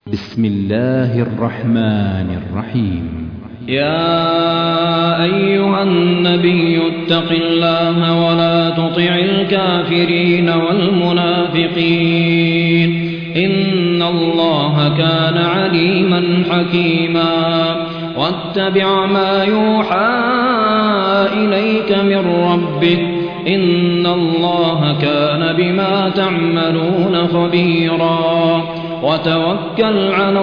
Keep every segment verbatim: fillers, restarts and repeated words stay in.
بسم الله الرحمن الرحيم. يا أيها النبي اتق الله ولا تطع الكافرين والمنافقين إن الله كان عليما حكيما. واتبع ما يوحى إليك من ربك إن الله كان بما تعملون خبيرا. وتوكل على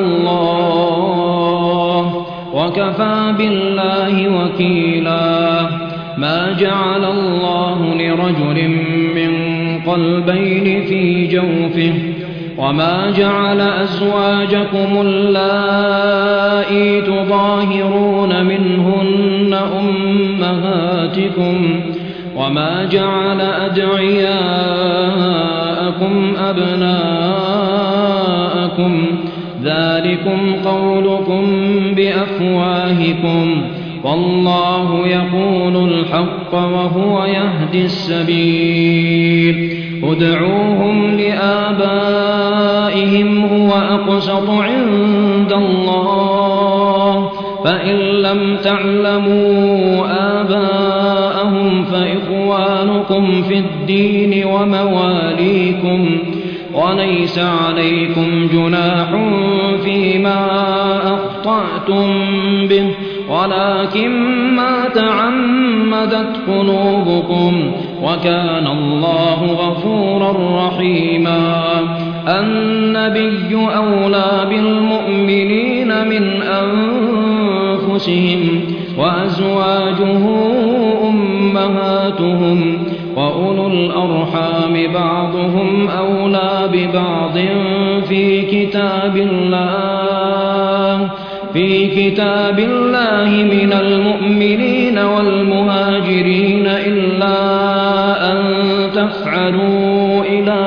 الله وكفى بالله وكيلا. ما جعل الله لرجل من قلبين في جوفه وما جعل أزواجكم اللائي تظاهرون منهن أمهاتكم وما جعل أدعياءكم أبناءكم ذلكم قولكم بأفواهكم والله يقول الحق وهو يهدي السبيل. ادعوهم لآبائهم هو أقسط عند الله فإن لم تعلموا آباءهم فإخوانكم في الدين ومواليكم وليس عليكم جناح فيما أخطأتم به ولكن ما تعمدت قلوبكم وكان الله غفورا رحيما. النبي أولى بالمؤمنين من أنفسهم وأزواجه أمهاتهم وأولو الأرحام بعضهم أولى ببعض في كتاب الله في كتاب الله من المؤمنين والمهاجرين إلا أن تفعلوا إلى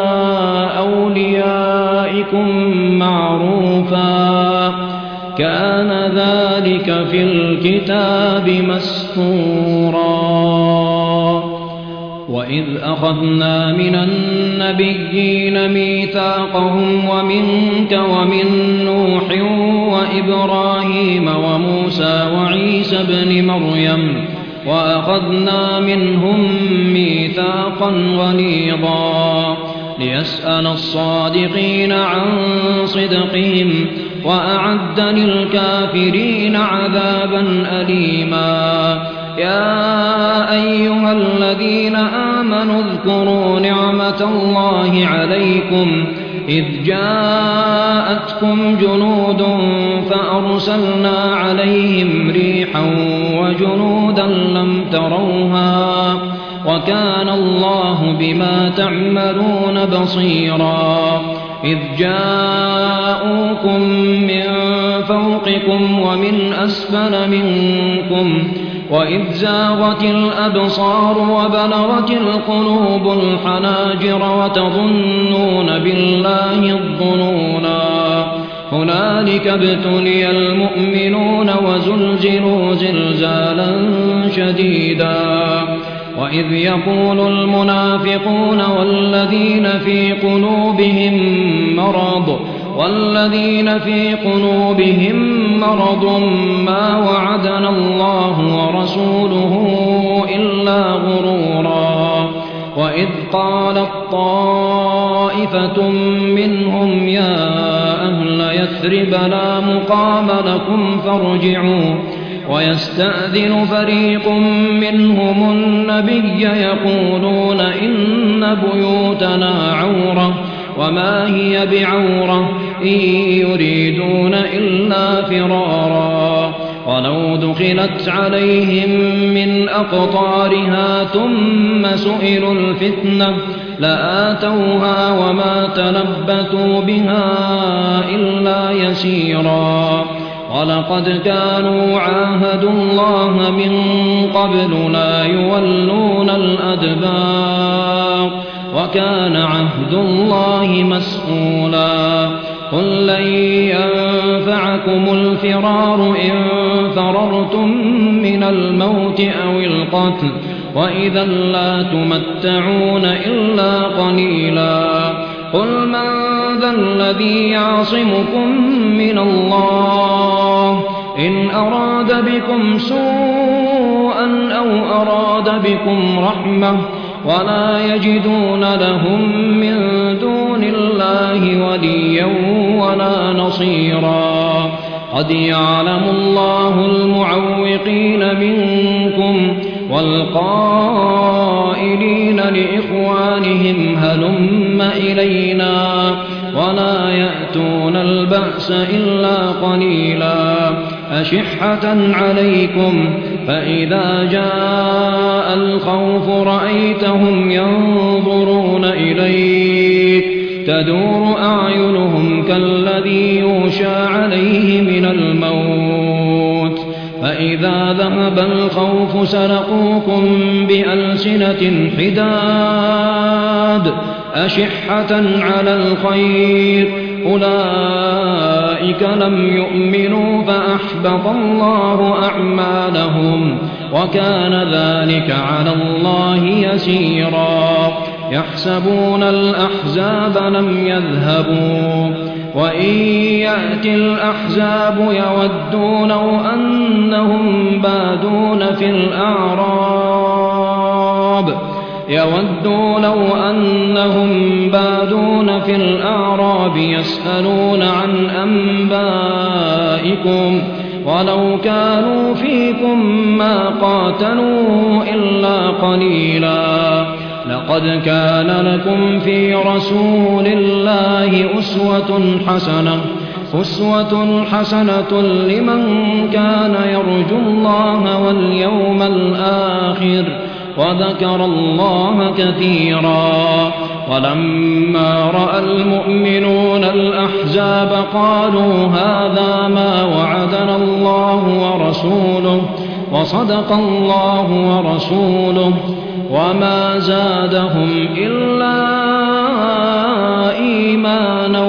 أوليائكم معروفا كان ذلك في الكتاب مسطورا. وإذ أخذنا من النبيين ميثاقهم ومنك ومن نوح وإبراهيم وموسى وعيسى ابن مريم وأخذنا منهم ميثاقا غليظا ليسأل الصادقين عن صدقهم وأعد للكافرين عذابا أليما. يا أيها الذين آمنوا اذكروا نعمة الله عليكم إذ جاءتكم جنود فأرسلنا عليهم ريحا وجنودا لم تروها وكان الله بما تعملون بصيرا. إذ جاءوكم من فوقكم ومن أسفل منكم وإذ زاغت الأبصار وبلغت القلوب الحناجر وتظنون بالله الظنونا. هنالك ابتلي المؤمنون وزلزلوا زلزالا شديدا. وإذ يقول المنافقون والذين في قلوبهم مرض والذين في قلوبهم مرض ما وعدنا الله ورسوله إلا غرورا. وإذ قالت طائفة منهم يا أهل يثرب لا مقام لكم فارجعوا ويستأذن فريق منهم النبي يقولون إن بيوتنا عورة وما هي بعورة إن يريدون إلا فرارا. ولو دخلت عليهم من أقطارها ثم سئلوا الفتنة لآتوها وما تلبثوا بها إلا يسيرا. ولقد كانوا عاهدوا الله من قبل لا يولون الأدبار وكان عهد الله مسؤولا. قل لن ينفعكم الفرار إن فررتم من الموت أو القتل وإذا لا تمتعون إلا قليلا. قل من ذا الذي يعصمكم من الله إن أراد بكم سوءا أو أراد بكم رحمة ولا يجدون لهم من دون الله وليا ولا نصيرا قد يعلم الله المعوقين منكم والقائلين لإخوانهم هلم إلينا ولا يأتون البأس إلا قليلا أشحة عليكم فإذا جاء الخوف رأيتهم ينظرون إليك تدور أعينهم كالذي يغشى عليه من الموت فإذا ذهب الخوف سلقوكم بألسنة حداد أشحة على الخير أولئك لم يؤمنوا فأحبط الله أعمالهم وكان ذلك على الله يسيرا يحسبون الأحزاب لم يذهبوا وإن يأتي الأحزاب يودوا لو أنهم بادون في الأعراب يودوا لو أنهم بادون في الأعراب يسألون عن أنبائكم ولو كانوا فيكم ما قاتلوا إلا قليلا لقد كان لكم في رسول الله أسوة حسنة أسوة حسنة لمن كان يرجو الله واليوم الآخر وذكر الله كثيرا ولما رأى المؤمنون الأحزاب قالوا هذا ما وعدنا الله ورسوله وصدق الله ورسوله وما زادهم إلا إيمانا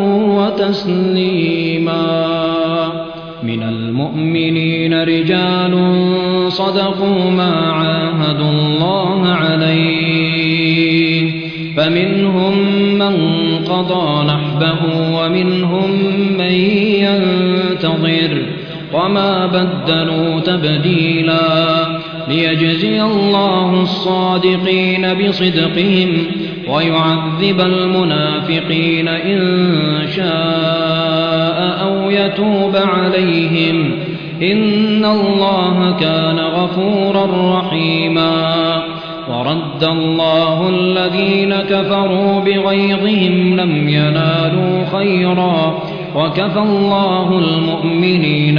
وتسليما من المؤمنين رجال صدقوا ما عاهدوا الله عليه فمنهم من قضى نحبه ومنهم من ينتظر وما بدلوا تبديلا ليجزي الله الصادقين بصدقهم ويعذب المنافقين إن شاء أو يتوب عليهم إن الله كان غفورا رحيما ورد الله الذين كفروا بغيظهم لم ينالوا خيرا وكفى الله المؤمنين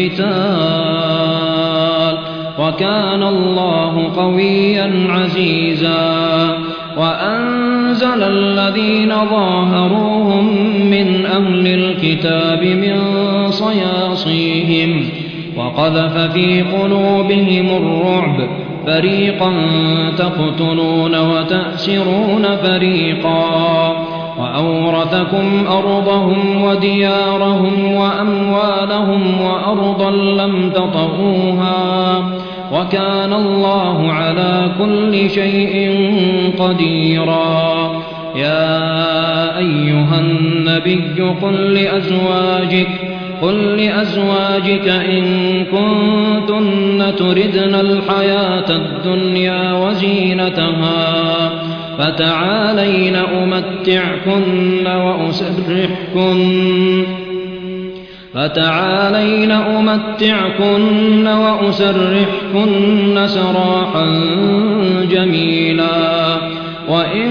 القتال وكان الله قويا عزيزا وأنزل الذين ظاهروهم من أهل الكتاب من صياصيهم وقذف في قلوبهم الرعب فريقا تقتلون وتأسرون فريقا وأورثكم أرضهم وديارهم وأموالهم وأرضا لم تطئوها وكان الله على كل شيء قديرا يا أيها النبي قل لأزواجك قل لأزواجك إن كنتن تردن الحياة الدنيا وزينتها فتعالين أمتعكن وأسرحكن فتعالين أمتعكن وأسرحكن سراحا جميلا وإن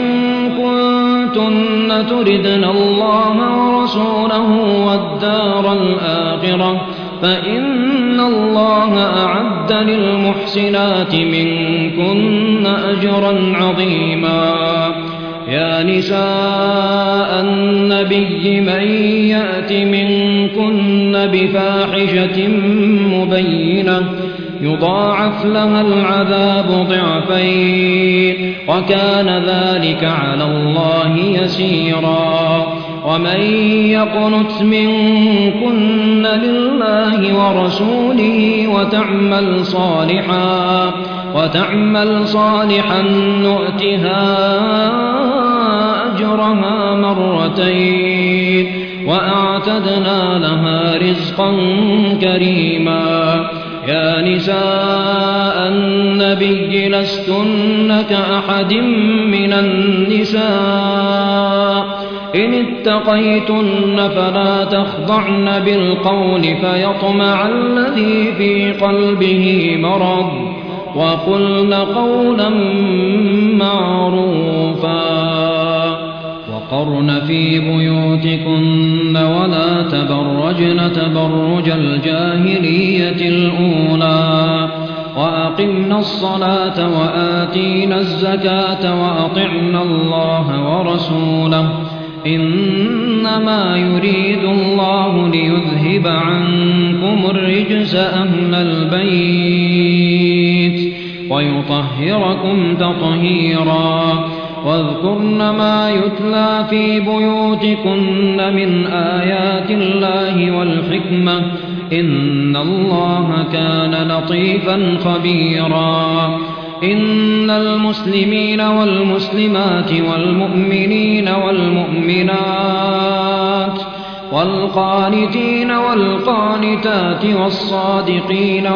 كنتن تردن الله ورسوله والدار الآخرة فإن الله أعد للمحسنات منكن أجرا عظيما يا نساء النبي من يأت منكن بفاحشة مبينة يضاعف لها العذاب ضعفين وكان ذلك على الله يسيرا ومن يقنت منكن لله ورسوله وتعمل صالحا وتعمل صالحا نؤتها أجرها مرتين وأعتدنا لها رزقا كريما. يا نساء النبي لستن كأحد من النساء إن اتقيتن فلا تخضعن بالقول فيطمع الذي في قلبه مرض وقلن قولا معروفا. وقرن في بيوتكن ولا تبرجن تبرج الجاهلية الأولى وأقمنا الصلاة وآتينا الزكاة وأطعنا الله ورسوله إنما يريد الله ليذهب عنكم الرجس أهل البيت ويطهركم تطهيرا. واذكرن ما يتلى في بيوتكن من آيات الله والحكمة إن الله كان لطيفا خبيرا. إن المسلمين والمسلمات والمؤمنين والمؤمنات والقانتين والقانتات والصادقين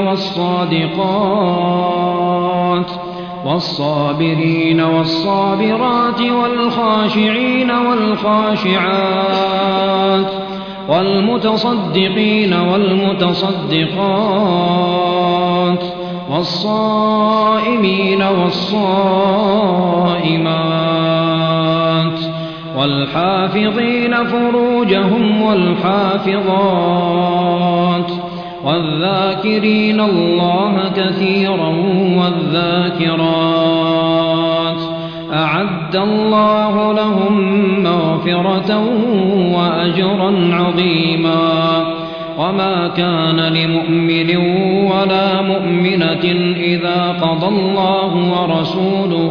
والصادقات والصابرين والصابرات والخاشعين والخاشعات والمتصدقين والمتصدقات والصائمين والصائمات والحافظين فروجهم والحافظات والذاكرين الله كثيرا والذاكرات أعد الله لهم مغفرة وأجرا عظيما. وما كان لمؤمن ولا مؤمنة إذا قضى الله ورسوله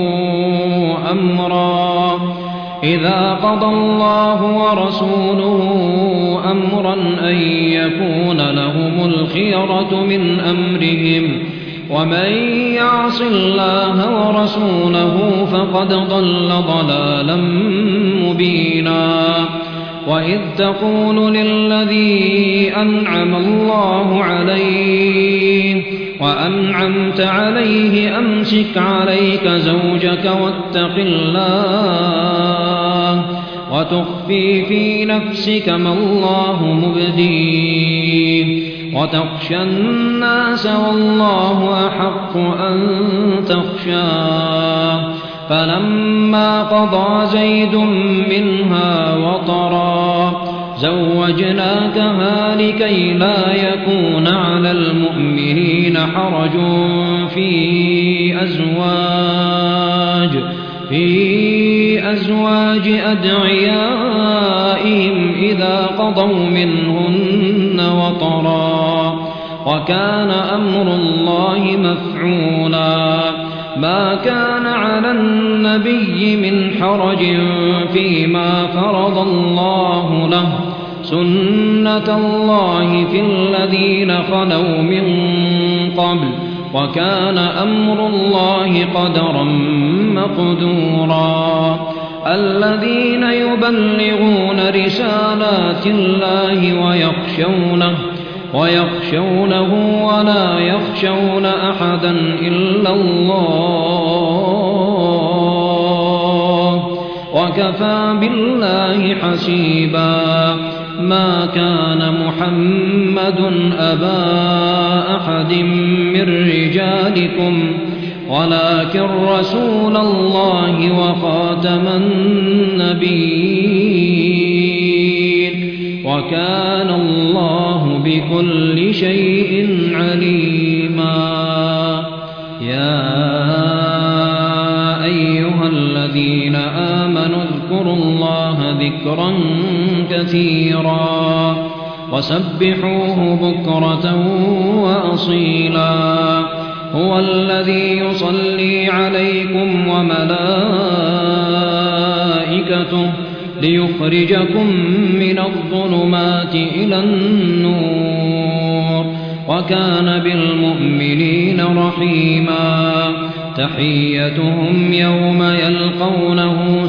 أمرا إذا قضى الله ورسوله أمرا أن يكون لهم الخيرة من أمرهم ومن يعص الله ورسوله فقد ضل ضلالا مبينا. وإذ تقول للذي أنعم الله عليه وأنعمت عليه أمسك عليك زوجك واتق الله وتخفي في نفسك ما الله مبديه وتخشى الناس والله أحق أن تخشاه. فلما قضى زيد منها وطرا زوجناكها لكي لا يكون على المؤمنين حرج في أزواج في أزواج أدعيائهم إذا قضوا منهن وطرا وكان أمر الله مفعولا. ما كان على النبي من حرج فيما فرض الله له سنة الله في الذين خلوا من قبل وكان أمر الله قدرا مقدورا. الذين يبلغون رسالات الله ويخشونه ويخشونه ولا يخشون أحدا إلا الله وكفى بالله حسيبا. ما كان محمد أبا أحد من رجالكم ولكن رسول الله وخاتم النبيين وكان الله بكل شيء عليما. يا أيها الذين آمنوا اذكروا الله ذكرا كثيرا وسبحوه بكرة وأصيلا. هو الذي يصلي عليكم وملائكته ليخرجكم من الظلمات إلى النور وكان بالمؤمنين رحيما. تحيتهم يوم يلقونه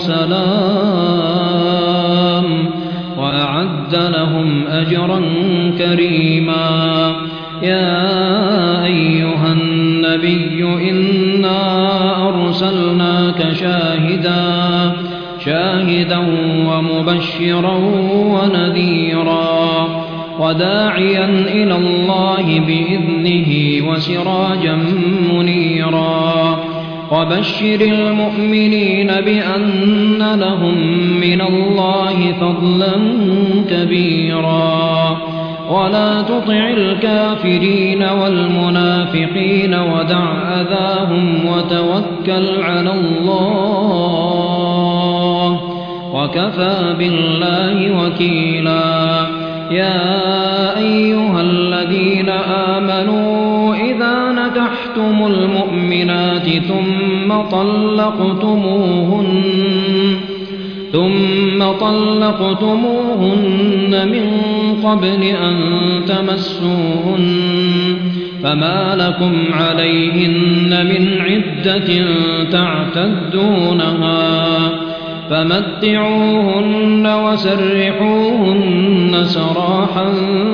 سلام وأعد لهم أجرا كريما يا أيها النبي إنا أرسلناك شاهدا شاهدا ومبشرا ونذيرا وداعيا إلى الله بإذنه وسراجا منيرا وبشر المؤمنين بأن لهم من الله فضلا كبيرا ولا تطع الكافرين والمنافقين ودع أذاهم وتوكل على الله وكفى بالله وكيلا يا أيها الذين آمنوا إذا نكحتم المؤمنات ثم طلقتموهن ثم طلقتموهن من قبل أن تمسوهن فما لكم عليهن من عدة تعتدونها فمتعوهن وسرحوهن سراحا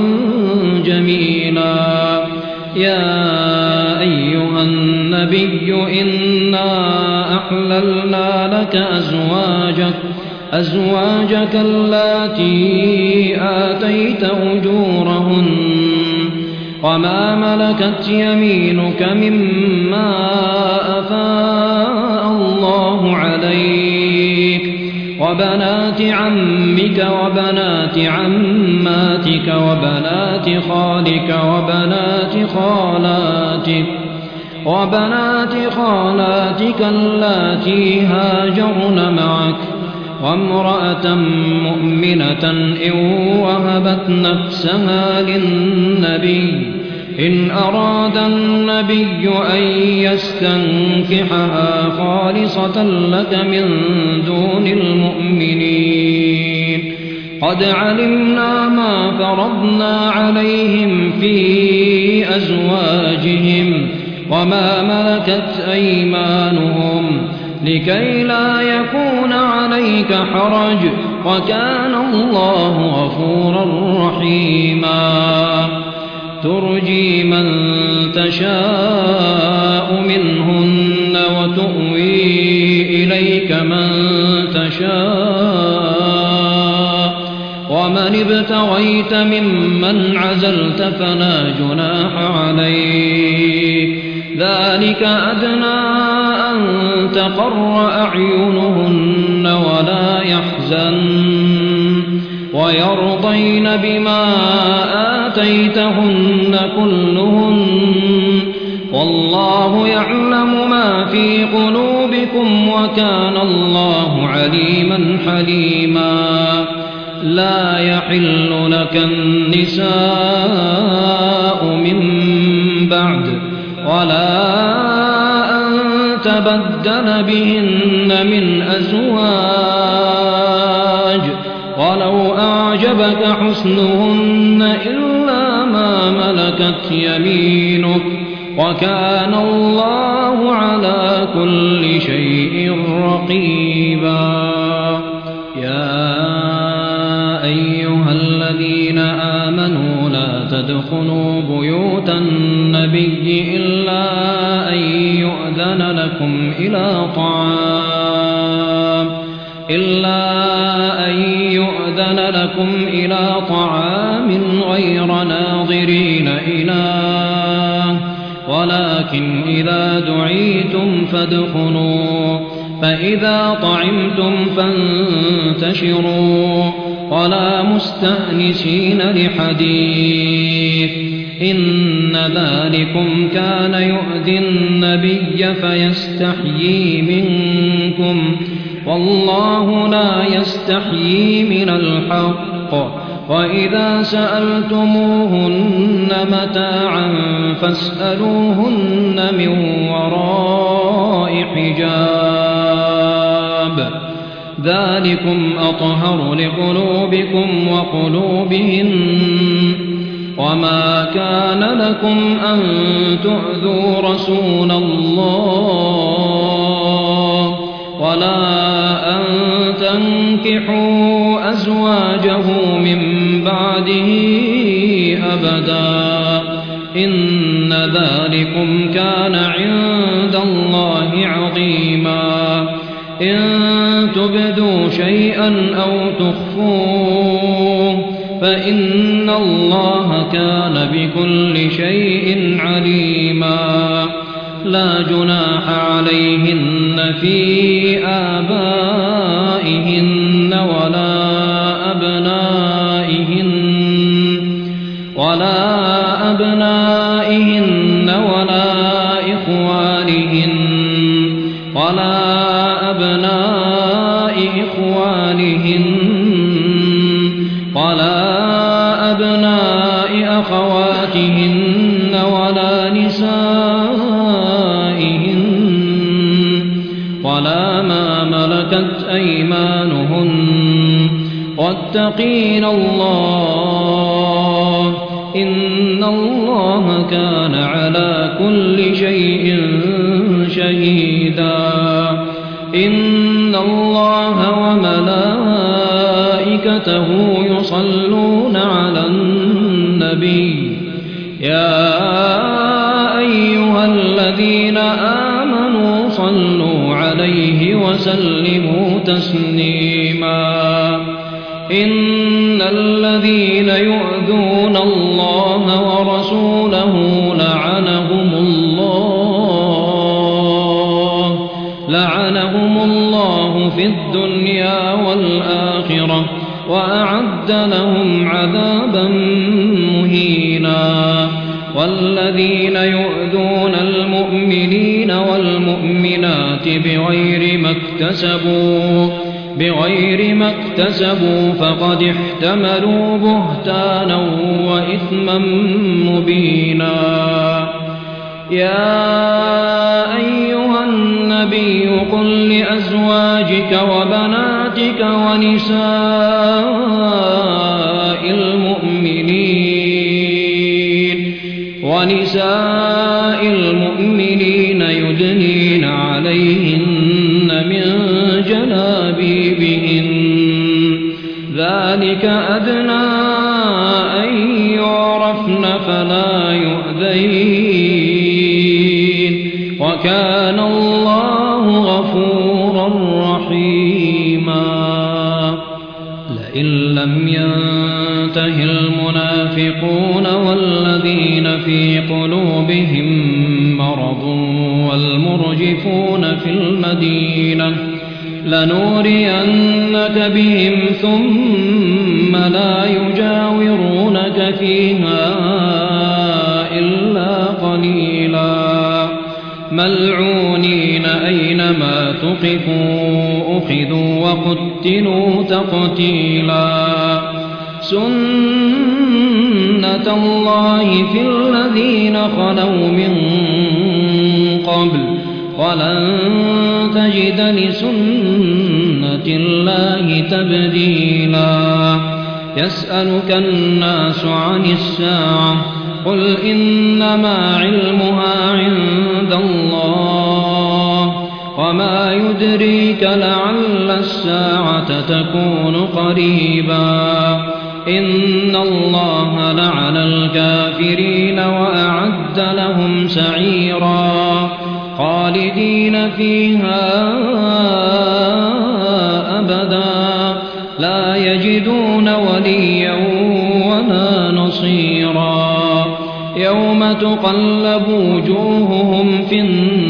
جميلا يا أيها النبي إنا أحللنا لك أزواجك أزواجك اللاتي آتيت أجورهن وما ملكت يمينك مما أفاء الله عليك وبنات عمك وبنات عماتك وبنات خالك وبنات خالاتك وبنات خالاتك اللاتي هاجرن معك وامرأة مؤمنة إن وهبت نفسها للنبي إن أراد النبي أن يستنكحها خالصة لك من دون المؤمنين قد علمنا ما فرضنا عليهم في أزواجهم وما ملكت أيمانهم لكي لا يكون عليك حرج وكان الله غفورا رحيما ترجي من تشاء منهن وتؤوي إليك من تشاء ومن ابتغيت ممن عزلت فلا جناح عليك ذلك أدنى أن تقر أعينهن ولا يحزن ويرضين بما آتيتهن كلهن والله يعلم ما في قلوبكم وكان الله عليما حليما لا يحل لك النساء من بعد ولا أن تبدل بهن من أزواج ولو أعجبك حسنهن إلا ما ملكت يمينك وكان الله على كل شيء رقيبا يا أيها الذين آمنوا لا تدخلوا بيوت النبي إلا أن يؤذن لكم إلى طعام إلا أن يؤذن لكم إلى طعام غير ناظرين إناه ولكن إذا دعيتم فادخلوا فإذا طعمتم فانتشروا ولا مستأنسين لحديث إن ذلكم كان يؤذي النبي فيستحيي منكم والله لا يستحيي من الحق وإذا سألتموهن متاعا فاسألوهن من وراء حجاب ذلكم أطهر لقلوبكم وقلوبهن وما كان لكم أن تؤذوا رسول الله ولا أن تنكحوا أزواجه من بعده أبدا إن ذلكم كان عند الله عظيما إن تبدوا شيئا أو تخفوه فإن الله كان بكل شيء عليما لا جناح عليهن في آبائهن ولا أبنائهن ولا أبنائهن ولا إخوانهن ولا أبناء إخوانهن ولا أبناء أخواتهن ولا نسائهن ولا ما ملكت أيمانهن واتقين الله إن الله كان على كل شيء شهيدا إن الله وملائكته يصلون على النبي يا أيها الذين آمنوا صلوا عليه وسلموا تسليما إن الذين يؤذون الله ورسوله لعنهم الله لعنهم الله في الدنيا والآخرة وأعد لهم عذابا مهينا والذين يؤذون المؤمنين والمؤمنات بغير ما اكتسبوا بغير ما اكتسبوا فقد احتملوا بهتانا وإثما مبينا يا أيها النبي قل لأزواجك وبناتك ونساء المؤمنين ونساء المؤمنين يدنين عليهن من جلابيبهن ذلك أدنى أن يعرفن فلا يؤذين وكان الله غفورا رحيما لئن لم ينته المنافقون والذين في قلوبهم مرض والمرجفون في المدينة لنورينك بهم ثم لا يجاورونك فيها إلا قليلا ملعونين أينما ثقفوا أخذوا وقتلوا تقتيلا سنة الله في الذين خلوا من قبل ولن تجد لسنة الله تبديلا يسألك الناس عن الساعة قل إنما علمها عند الله وما يدريك لعل الساعة تكون قريبا إن الله لعن الكافرين وأعد لهم سعيرا خالدين فيها أبدا لا يجدون وليا ولا نصيرا يوم تقلب وجوههم في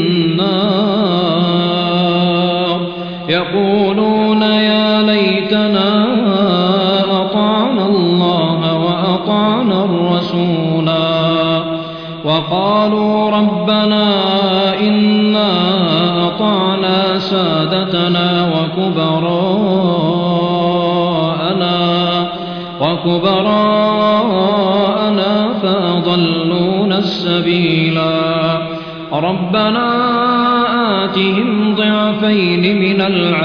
النار يقولون يا ليتنا أطعنا الله وأطعنا الرسولا وقالوا ربنا إنا أطعنا سادتنا وكبراءنا وكبراءنا فأضلونا السبيلا ربنا آتهم ضعفين من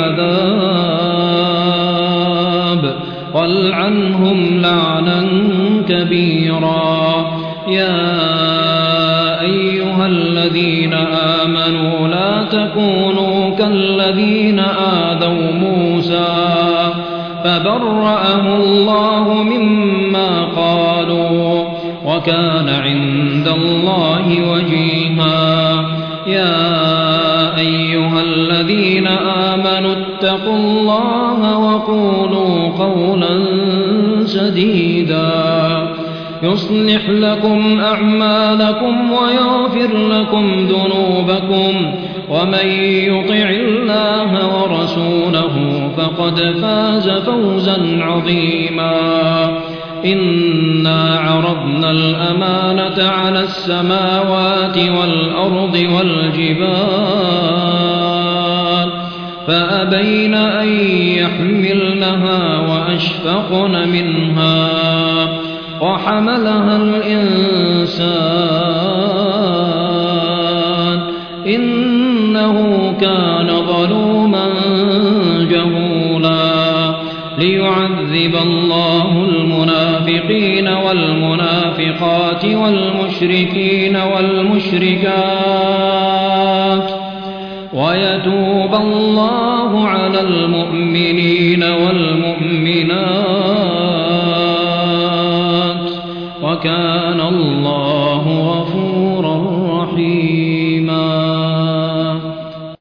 العذاب والعنهم لعنا كبيرا يا أيها الذين آمنوا لا تكونوا كالذين فبرأه الله مما قالوا وكان عند الله وجيها. يا أيها الذين آمنوا اتقوا الله وقولوا قولا سديدا يصلح لكم أعمالكم ويغفر لكم ذنوبكم ومن يطع الله ورسوله فقد فاز فوزا عظيما. إنا عرضنا الأمانة على السماوات والأرض والجبال فأبين أن يحملنها وأشفقن منها وحملها الإنسان إنه كان ظلوما جهولا. ليعذب الله المنافقين والمنافقات والمشركين والمشركات ويتوب الله على المؤمنين والمؤمنات وكان الله غفورا رحيما.